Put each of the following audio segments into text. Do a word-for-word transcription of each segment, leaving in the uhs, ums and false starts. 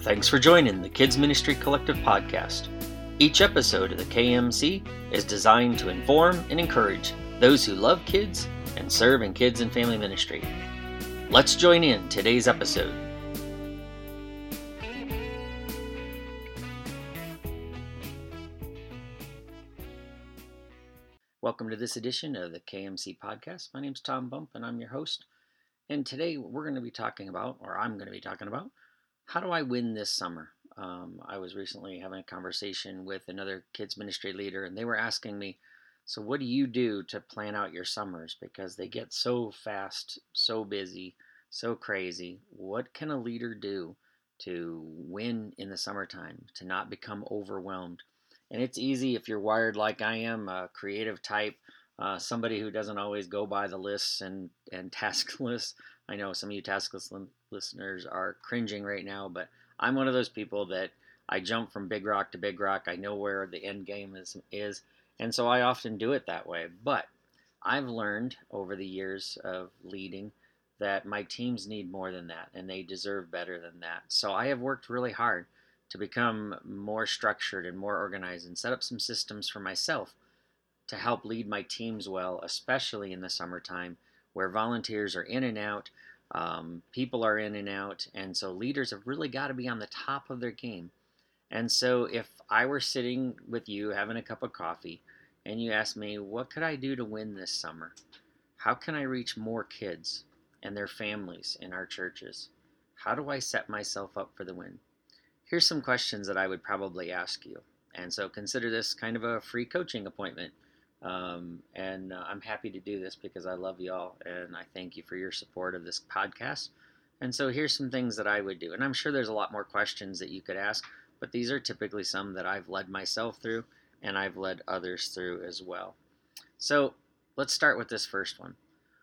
Thanks for joining the Kids Ministry Collective podcast. Each episode of the K M C is designed to inform and encourage those who love kids and serve in kids and family ministry. Let's join in today's episode. Welcome to this edition of the K M C podcast. My name's Tom Bump and I'm your host. And today we're going to be talking about, or I'm going to be talking about, how do I win this summer? Um, I was recently having a conversation with another kids ministry leader, and they were asking me, so what do you do to plan out your summers? Because they get so fast, so busy, so crazy. What can a leader do to win in the summertime, to not become overwhelmed? And it's easy if you're wired like I am, a creative type, uh, somebody who doesn't always go by the lists and, and task lists. I know some of you task list listeners are cringing right now, but I'm one of those people that I jump from big rock to big rock. I know where the end game is, is, and so I often do it that way. But I've learned over the years of leading that my teams need more than that, and they deserve better than that. So I have worked really hard to become more structured and more organized and set up some systems for myself to help lead my teams well, especially in the summertime where volunteers are in and out, um, people are in and out, and so leaders have really got to be on the top of their game. And so if I were sitting with you having a cup of coffee and you asked me, what could I do to win this summer? How can I reach more kids and their families in our churches? How do I set myself up for the win? Here's some questions that I would probably ask you. And so consider this kind of a free coaching appointment. Um, and uh, I'm happy to do this because I love y'all and I thank you for your support of this podcast. And so here's some things that I would do. And I'm sure there's a lot more questions that you could ask, but these are typically some that I've led myself through and I've led others through as well. So let's start with this first one.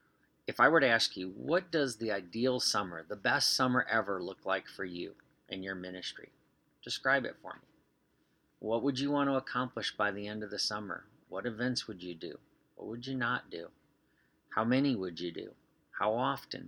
If I were to ask you, what does the ideal summer, the best summer ever look like for you and your ministry? Describe it for me. What would you want to accomplish by the end of the summer? What events would you do? What would you not do? How many would you do? How often?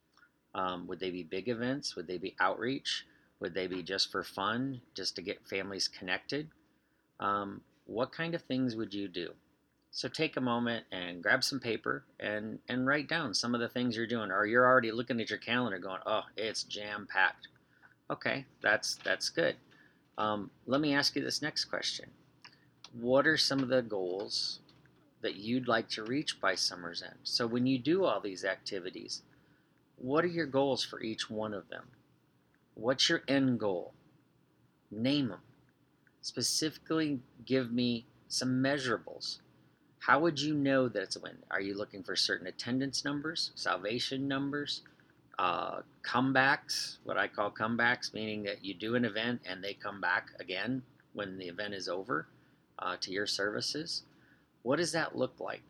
Um, would they be big events? Would they be outreach? Would they be just for fun, just to get families connected? Um, what kind of things would you do? So take a moment and grab some paper and, and write down some of the things you're doing. Or you're already looking at your calendar going, oh, it's jam-packed. Okay, that's, that's good. Um, let me ask you this next question. What are some of the goals that you'd like to reach by summer's end? So when you do all these activities, what are your goals for each one of them? What's your end goal? Name them. Specifically give me some measurables. How would you know that it's a win? Are you looking for certain attendance numbers, salvation numbers, uh, comebacks, what I call comebacks, meaning that you do an event and they come back again when the event is over? Uh, to your services? What does that look like?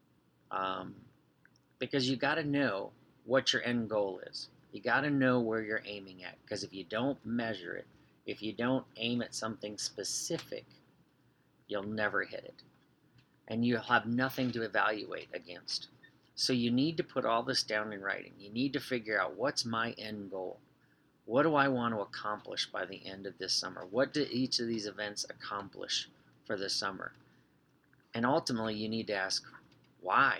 Um, because you got to know what your end goal is. You got to know where you're aiming at, because if you don't measure it, if you don't aim at something specific, you'll never hit it. And you'll have nothing to evaluate against. So you need to put all this down in writing. You need to figure out, what's my end goal? What do I want to accomplish by the end of this summer? What do each of these events accomplish for the summer? And ultimately you need to ask, why?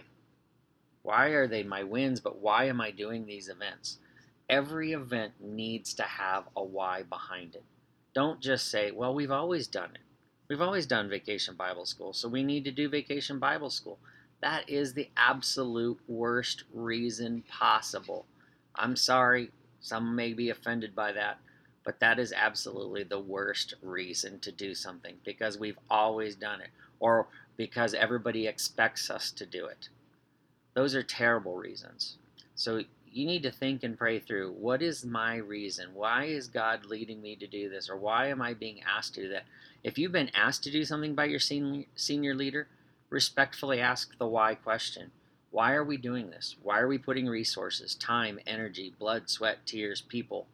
Why are they my wins, but why am I doing these events? Every event needs to have a why behind it. Don't just say, well, we've always done it. We've always done Vacation Bible School, so we need to do Vacation Bible School. That is the absolute worst reason possible. I'm sorry, some may be offended by that. But that is absolutely the worst reason to do something, because we've always done it, or because everybody expects us to do it. Those are terrible reasons. So you need to think and pray through, what is my reason? Why is God leading me to do this? Or why am I being asked to do that? If you've been asked to do something by your senior, senior leader, respectfully ask the why question. Why are we doing this? Why are we putting resources, time, energy, blood, sweat, tears, people?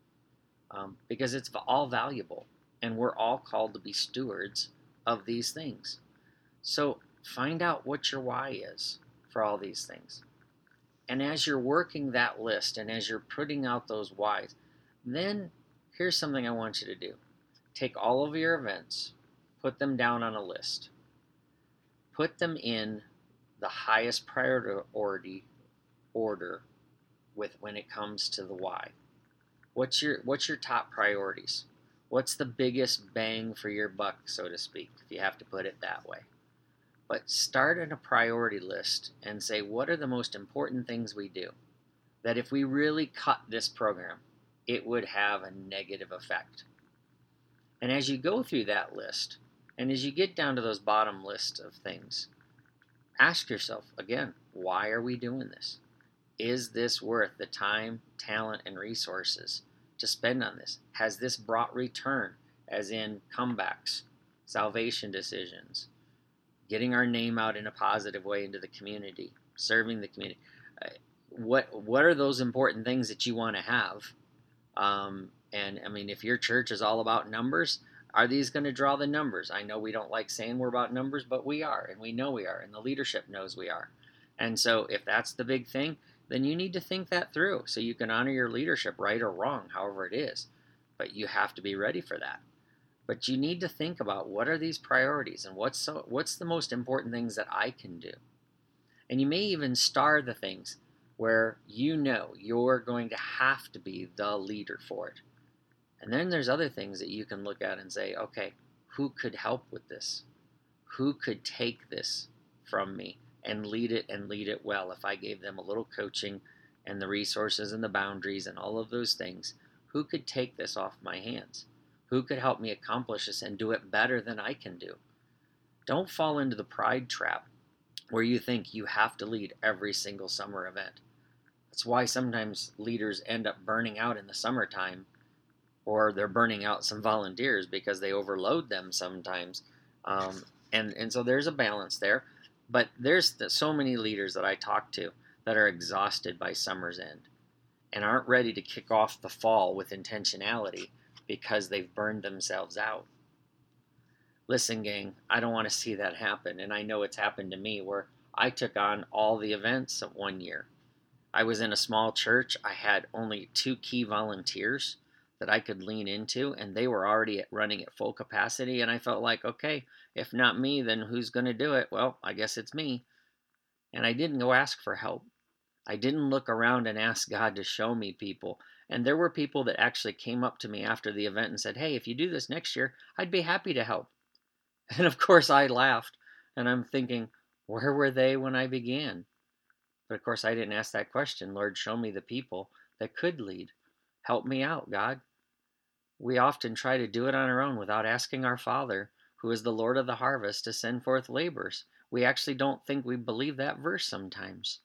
Um, because it's all valuable, and we're all called to be stewards of these things. So find out what your why is for all these things. And as you're working that list and as you're putting out those whys, then Here's something I want you to do. Take all of your events, put them down on a list. Put them in the highest priority order with when it comes to the why. What's your what's your top priorities? What's the biggest bang for your buck, so to speak, if you have to put it that way? But start in a priority list and say, what are the most important things we do? That if we really cut this program, it would have a negative effect. And as you go through that list, and as you get down to those bottom lists of things, ask yourself again, why are we doing this? Is this worth the time, talent, and resources to spend on this? Has this brought return, as in comebacks, salvation decisions, getting our name out in a positive way into the community, serving the community? Uh, what what are those important things that you want to have? Um, and I mean, if your church is all about numbers, are these going to draw the numbers? I know we don't like saying we're about numbers, but we are, and we know we are, and the leadership knows we are. And so if that's the big thing, then you need to think that through so you can honor your leadership, right or wrong, however it is. But you have to be ready for that. But you need to think about, what are these priorities, and what's so, what's the most important things that I can do? And you may even star the things where you know you're going to have to be the leader for it. And then there's other things that you can look at and say, okay, who could help with this? Who could take this from me and lead it and lead it well if I gave them a little coaching and the resources and the boundaries and all of those things? Who could take this off my hands? Who could help me accomplish this and do it better than I can do? Don't fall into the pride trap where you think you have to lead every single summer event. That's why sometimes leaders end up burning out in the summertime, or they're burning out some volunteers because they overload them sometimes. Um, and, and so there's a balance there. But there's so many leaders that I talk to that are exhausted by summer's end and aren't ready to kick off the fall with intentionality because they've burned themselves out. Listen, gang, I don't want to see that happen. And I know it's happened to me where I took on all the events of one year. I was in a small church. I had only two key volunteers that I could lean into, and they were already at running at full capacity. And I felt like, okay, if not me, then who's going to do it? Well, I guess it's me. And I didn't go ask for help. I didn't look around and ask God to show me people. And there were people that actually came up to me after the event and said, hey, if you do this next year, I'd be happy to help. And of course I laughed, and I'm thinking, where were they when I began? But of course I didn't ask that question. Lord, show me the people that could lead. Help me out, God. We often try to do it on our own without asking our Father, who is the Lord of the harvest, to send forth laborers. We actually don't think we believe that verse sometimes.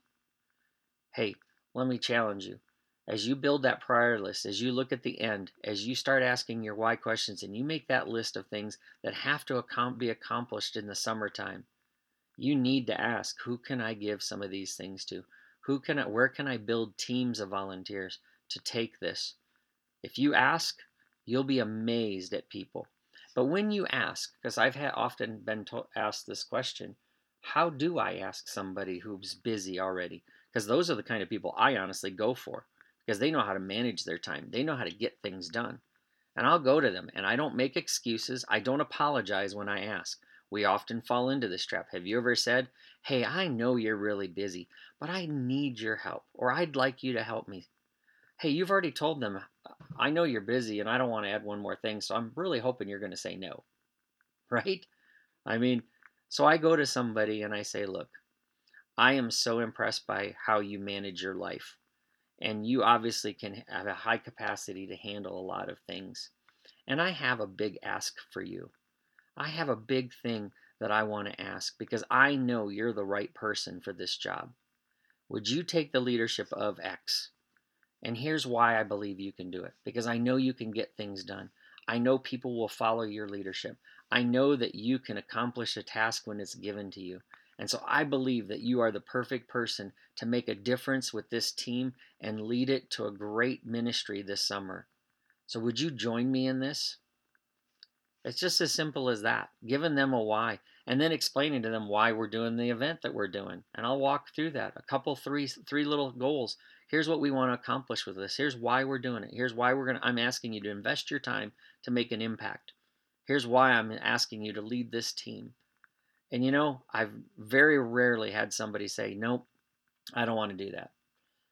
Hey, let me challenge you. As you build that priority list, as you look at the end, as you start asking your why questions, and you make that list of things that have to be accomplished in the summertime, you need to ask, who can I give some of these things to? Who can I, where can I build teams of volunteers to take this? If you ask, you'll be amazed at people. But when you ask, because I've had often been to- asked this question, how do I ask somebody who's busy already? Because those are the kind of people I honestly go for, because they know how to manage their time. They know how to get things done. And I'll go to them, and I don't make excuses. I don't apologize when I ask. We often fall into this trap. Have you ever said, hey, I know you're really busy, but I need your help, or I'd like you to help me? Hey, you've already told them, I know you're busy and I don't want to add one more thing, so I'm really hoping you're going to say no, right? I mean, so I go to somebody and I say, look, I am so impressed by how you manage your life, and you obviously can have a high capacity to handle a lot of things. And I have a big ask for you. I have a big thing that I want to ask because I know you're the right person for this job. Would you take the leadership of X? And here's why I believe you can do it. Because I know you can get things done. I know people will follow your leadership. I know that you can accomplish a task when it's given to you. And so I believe that you are the perfect person to make a difference with this team and lead it to a great ministry this summer. So would you join me in this? It's just as simple as that. Giving them a why, and then explaining to them why we're doing the event that we're doing. And I'll walk through that. A couple, three, three little goals. Here's what we want to accomplish with this. Here's why we're doing it. Here's why we're going to, I'm asking you to invest your time to make an impact. Here's why I'm asking you to lead this team. And you know, I've very rarely had somebody say, nope, I don't want to do that.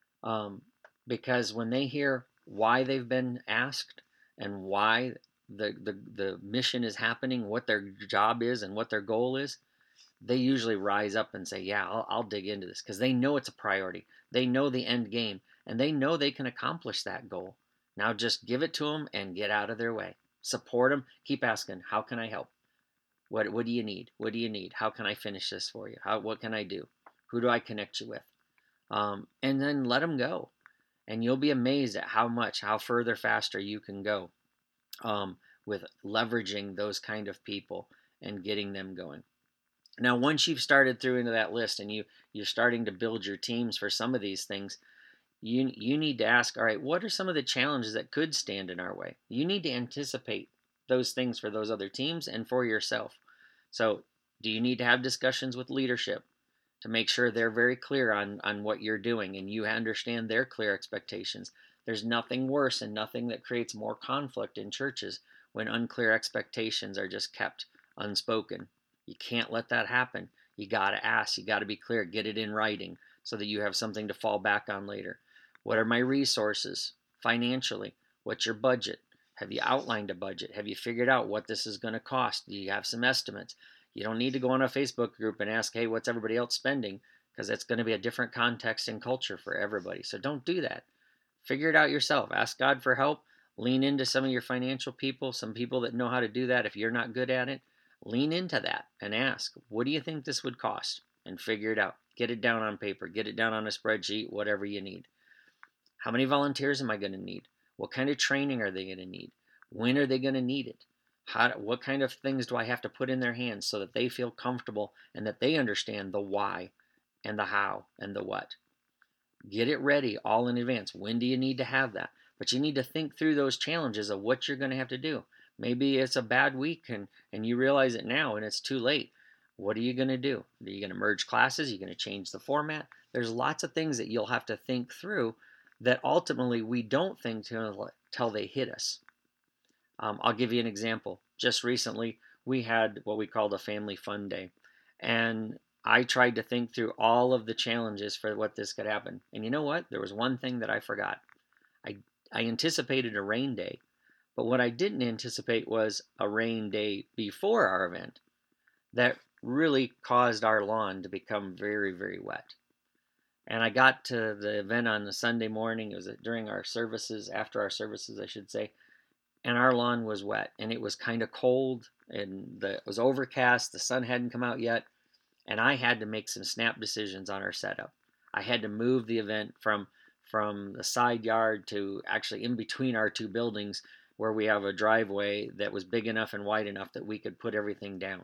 Um, because when they hear why they've been asked and why the, the, the mission is happening, what their job is and what their goal is, they usually rise up and say, yeah, I'll, I'll dig into this, because they know it's a priority. They know the end game, and they know they can accomplish that goal. Now just give it to them and get out of their way. Support them. Keep asking, how can I help? What, what do you need? What do you need? How can I finish this for you? How, what can I do? Who do I connect you with? Um, and then let them go. And you'll be amazed at how much, how further faster you can go um, with leveraging those kind of people and getting them going. Now, once you've started through into that list and you, you're starting to build your teams for some of these things, you, you need to ask, all right, what are some of the challenges that could stand in our way? You need to anticipate those things for those other teams and for yourself. So do you need to have discussions with leadership to make sure they're very clear on, on what you're doing and you understand their clear expectations? There's nothing worse and nothing that creates more conflict in churches when unclear expectations are just kept unspoken. You can't let that happen. You got to ask. You got to be clear. Get it in writing so that you have something to fall back on later. What are my resources financially? What's your budget? Have you outlined a budget? Have you figured out what this is going to cost? Do you have some estimates? You don't need to go on a Facebook group and ask, hey, what's everybody else spending? Because it's going to be a different context and culture for everybody. So don't do that. Figure it out yourself. Ask God for help. Lean into some of your financial people, some people that know how to do that if you're not good at it. Lean into that and ask, what do you think this would cost? And figure it out. Get it down on paper. Get it down on a spreadsheet, whatever you need. How many volunteers am I going to need? What kind of training are they going to need? When are they going to need it? How, what kind of things do I have to put in their hands so that they feel comfortable and that they understand the why and the how and the what? Get it ready all in advance. When do you need to have that? But you need to think through those challenges of what you're going to have to do. Maybe it's a bad week and, and you realize it now and it's too late. What are you going to do? Are you going to merge classes? Are you going to change the format? There's lots of things that you'll have to think through that ultimately we don't think till, till they hit us. Um, I'll give you an example. Just recently, we had what we called a family fun day. And I tried to think through all of the challenges for what this could happen. And you know what? There was one thing that I forgot. I, I anticipated a rain day. But what I didn't anticipate was a rain day before our event that really caused our lawn to become very, very wet. And I got to the event on the Sunday morning. It was during our services, after our services, I should say. And our lawn was wet. And it was kind of cold. And the, it was overcast. The sun hadn't come out yet. And I had to make some snap decisions on our setup. I had to move the event from, from the side yard to actually in between our two buildings, where we have a driveway that was big enough and wide enough that we could put everything down.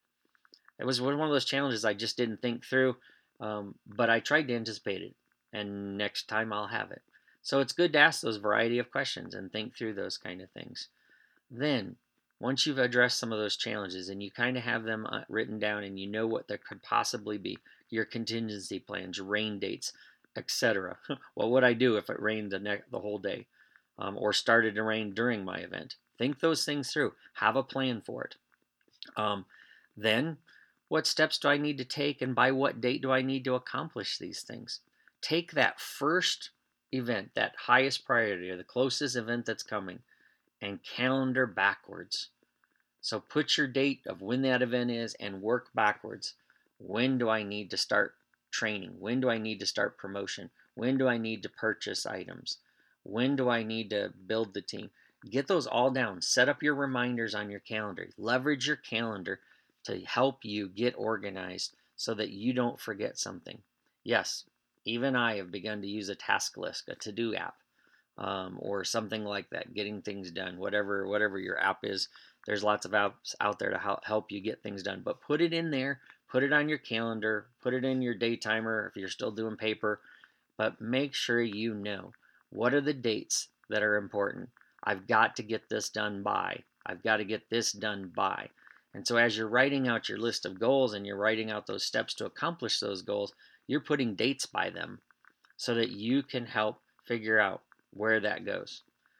It was one of those challenges I just didn't think through, um, but I tried to anticipate it, and next time I'll have it. So it's good to ask those variety of questions and think through those kind of things. Then, once you've addressed some of those challenges and you kind of have them written down and you know what there could possibly be, your contingency plans, rain dates, et cetera. What would I do if it rained the, ne- the whole day? Um, or started to rain during my event? Think those things through. Have a plan for it. Um, then, what steps do I need to take and by what date do I need to accomplish these things? Take that first event, that highest priority or the closest event that's coming, and calendar backwards. So put your date of when that event is and work backwards. When do I need to start training? When do I need to start promotion? When do I need to purchase items? When do I need to build the team? Get those all down. Set up your reminders on your calendar. Leverage your calendar to help you get organized so that you don't forget something. Yes, even I have begun to use a task list, a to-do app, um, or something like that, getting things done, whatever, whatever your app is. There's lots of apps out there to help you get things done. But put it in there. Put it on your calendar. Put it in your day timer if you're still doing paper. But make sure you know. What are the dates that are important? I've got to get this done by. I've got to get this done by. And so as you're writing out your list of goals and you're writing out those steps to accomplish those goals, you're putting dates by them. so that you can help figure out where that goes.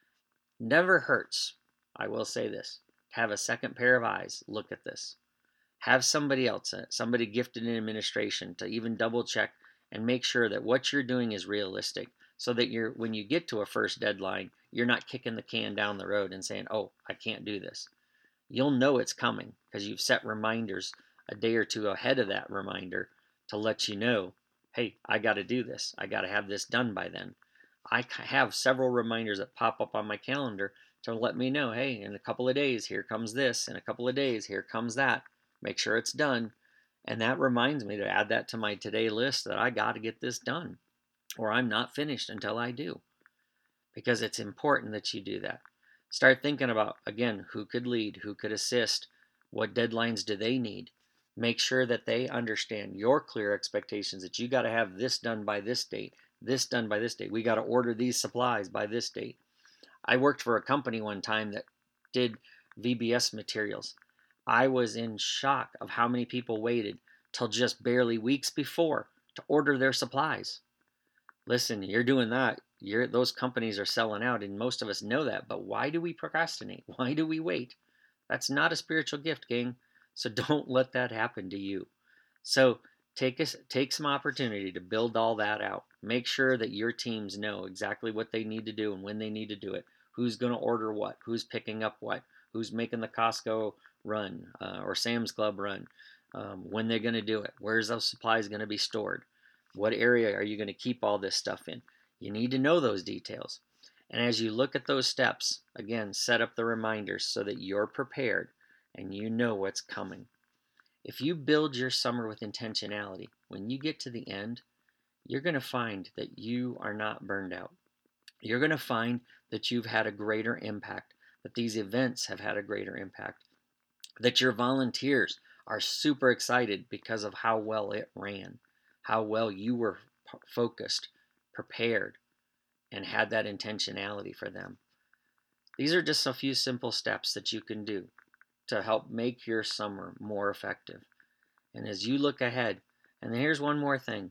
Never hurts, I will say this, have a second pair of eyes look at this. Have somebody else, uh, somebody gifted in administration, to even double check and make sure that what you're doing is realistic, so that you're, when you get to a first deadline, you're not kicking the can down the road and saying, oh, I can't do this. You'll know it's coming because you've set reminders a day or two ahead of that reminder to let you know, hey, I got to do this. I got to have this done by then. I have several reminders that pop up on my calendar to let me know, hey, in a couple of days, here comes this. In a couple of days, here comes that. Make sure it's done. And that reminds me to add that to my today list, that I got to get this done, or I'm not finished until I do. Because it's important that you do that. Start thinking about, again, who could lead, who could assist, what deadlines do they need. Make sure that they understand your clear expectations, that you got to have this done by this date, this done by this date. We got to order these supplies by this date. I worked for a company one time that did V B S materials. I was in shock of how many people waited till just barely weeks before to order their supplies. Listen, you're doing that. You're, those companies are selling out, and most of us know that. But why do we procrastinate? Why do we wait? That's not a spiritual gift, gang. So don't let that happen to you. So take us, take some opportunity to build all that out. Make sure that your teams know exactly what they need to do and when they need to do it. Who's going to order what? Who's picking up what? Who's making the Costco run uh, or Sam's Club run? Um, when they're going to do it? Where's those supplies going to be stored? What area are you going to keep all this stuff in? You need to know those details. And as you look at those steps, again, set up the reminders so that you're prepared and you know what's coming. If you build your summer with intentionality, when you get to the end, you're going to find that you are not burned out. You're going to find that you've had a greater impact, that these events have had a greater impact, that your volunteers are super excited because of how well it ran, how well you were focused, prepared, and had that intentionality for them. These are just a few simple steps that you can do to help make your summer more effective. And as you look ahead, and here's one more thing,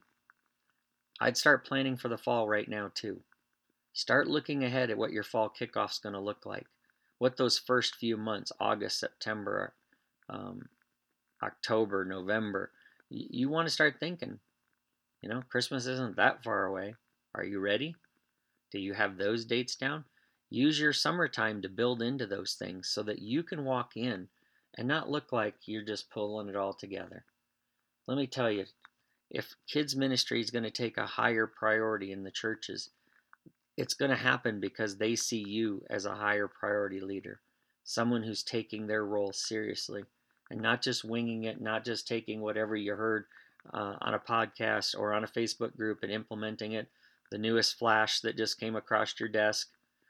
I'd start planning for the fall right now too. Start looking ahead at what your fall kickoff's going to look like, what those first few months, August, September, um, October, November, you, you want to start thinking, you know, Christmas isn't that far away. Are you ready? Do you have those dates down? Use your summertime to build into those things so that you can walk in and not look like you're just pulling it all together. Let me tell you, if kids ministry is going to take a higher priority in the churches, it's going to happen because they see you as a higher priority leader, someone who's taking their role seriously and not just winging it, not just taking whatever you heard uh, on a podcast or on a Facebook group and implementing it, the newest flash that just came across your desk.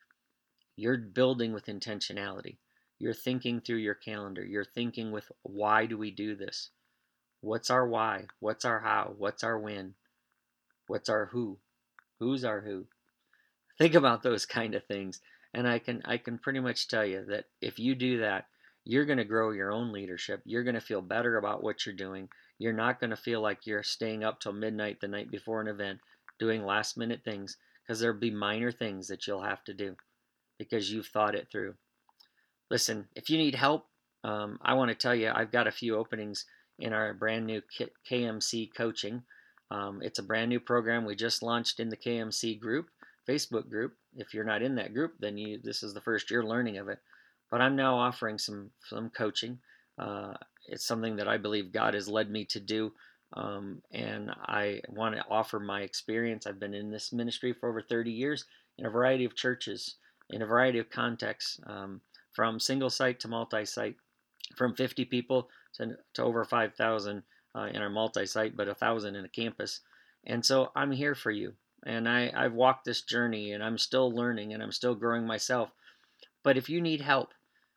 You're building with intentionality. You're thinking through your calendar. You're thinking with, why do we do this? What's our why? What's our how? What's our when? What's our who? Who's our who? Think about those kind of things. And I can I can pretty much tell you that if you do that, you're going to grow your own leadership. You're going to feel better about what you're doing. You're not going to feel like you're staying up till midnight the night before an event doing last minute things, because there'll be minor things that you'll have to do because you've thought it through. Listen, if you need help, um, I want to tell you I've got a few openings in our brand new K M C coaching. Um, it's a brand new program we just launched in the K M C group, Facebook group. If you're not in that group, then you this is the first year learning of it. But I'm now offering some some coaching. Uh, it's something that I believe God has led me to do, um, and I want to offer my experience. I've been in this ministry for over thirty years in a variety of churches, in a variety of contexts, um, from single site to multi-site, from fifty people to, to over five thousand uh, in our multi-site, but one thousand in a campus. And so I'm here for you. And I, I've walked this journey, and I'm still learning, and I'm still growing myself. But if you need help,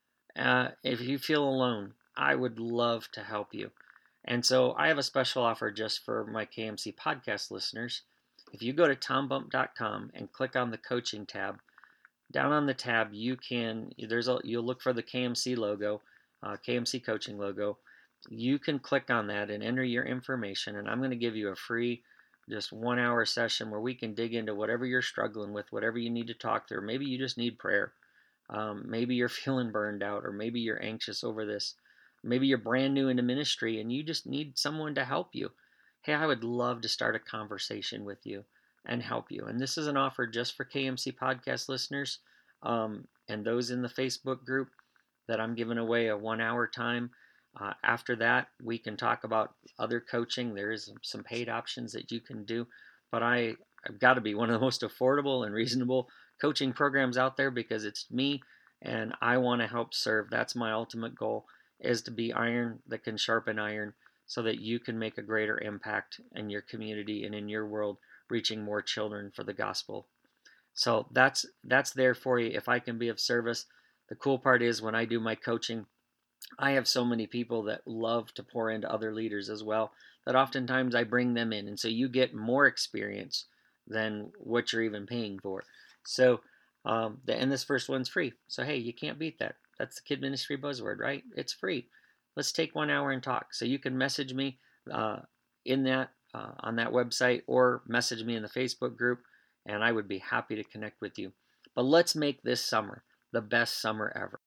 uh, if you feel alone, I would love to help you. And so I have a special offer just for my K M C podcast listeners. If you go to tom bump dot com and click on the coaching tab, down on the tab you can there's a you'll look for the K M C logo, uh, K M C coaching logo. You can click on that and enter your information, and I'm going to give you a free just one hour session where we can dig into whatever you're struggling with, whatever you need to talk through. Maybe you just need prayer. Um, maybe you're feeling burned out, or maybe you're anxious over this. Maybe you're brand new into ministry and you just need someone to help you. Hey, I would love to start a conversation with you and help you. And this is an offer just for K M C podcast listeners um, and those in the Facebook group, that I'm giving away a one hour time. Uh, after that, we can talk about other coaching. There is some paid options that you can do, but I, I've got to be one of the most affordable and reasonable coaching programs out there, because it's me and I want to help serve. That's my ultimate goal, is to be iron that can sharpen iron, so that you can make a greater impact in your community and in your world, reaching more children for the gospel. So that's that's there for you if I can be of service. The cool part is, when I do my coaching, I have so many people that love to pour into other leaders as well, that oftentimes I bring them in, and so you get more experience than what you're even paying for. So, um, the, and this first one's free. So, hey, you can't beat that. That's the kid ministry buzzword, right? It's free. Let's take one hour and talk. So you can message me uh, in that uh, on that website, or message me in the Facebook group, and I would be happy to connect with you. But let's make this summer the best summer ever.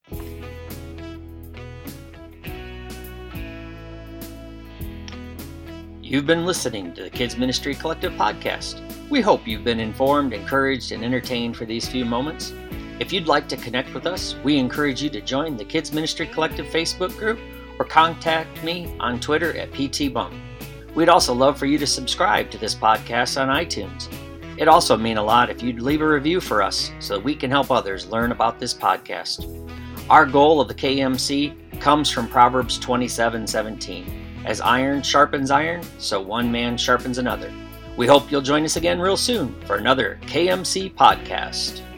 You've been listening to the Kids Ministry Collective podcast. We hope you've been informed, encouraged, and entertained for these few moments. If you'd like to connect with us, we encourage you to join the Kids Ministry Collective Facebook group, or contact me on Twitter at P T Bump. We'd also love for you to subscribe to this podcast on iTunes. It'd also mean a lot if you'd leave a review for us, so that we can help others learn about this podcast. Our goal of the K M C comes from Proverbs twenty-seven seventeen. As iron sharpens iron, so one man sharpens another. We hope you'll join us again real soon for another K M C podcast.